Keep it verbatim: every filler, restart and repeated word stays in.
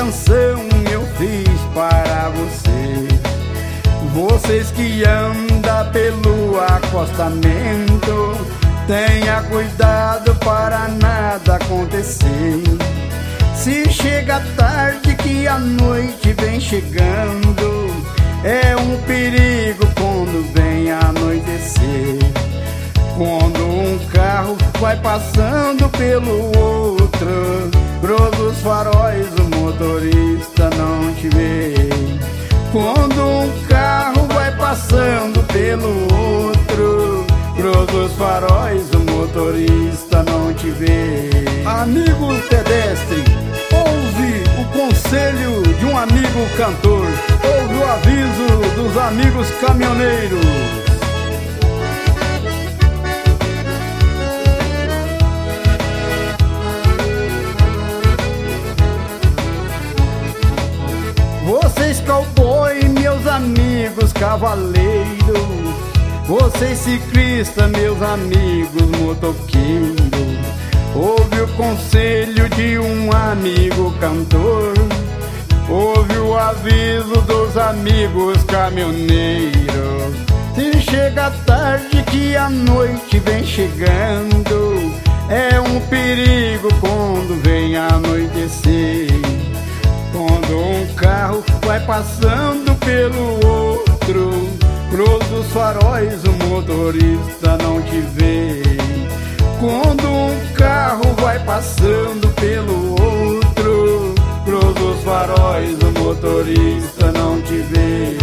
canção eu fiz para você. Vocês que andam pelo acostamento, tenha cuidado para nada acontecer. Se chega tarde que a noite vem chegando, é um perigo quando vem anoitecer. Quando um carro vai passando pelo outro, grosso os faróis, o motorista não te vê. Quando um carro vai passando pelo outro, grosso os faróis, o motorista não te vê. Amigo pedestre, ouve o conselho de um amigo cantor, ouve o aviso dos amigos caminhoneiros. Vocês cowboy, meus amigos cavaleiros, vocês ciclistas, meus amigos motoqueiros, ouve o conselho de um amigo cantor, ouve o aviso dos amigos caminhoneiros. Se chega tarde que a noite vem chegando, é um perigo quando vem anoitecer. Quando um carro vai passando pelo outro, grosso os faróis, o motorista não te vê. Quando um carro vai passando pelo outro, grosso os faróis, o motorista não te vê.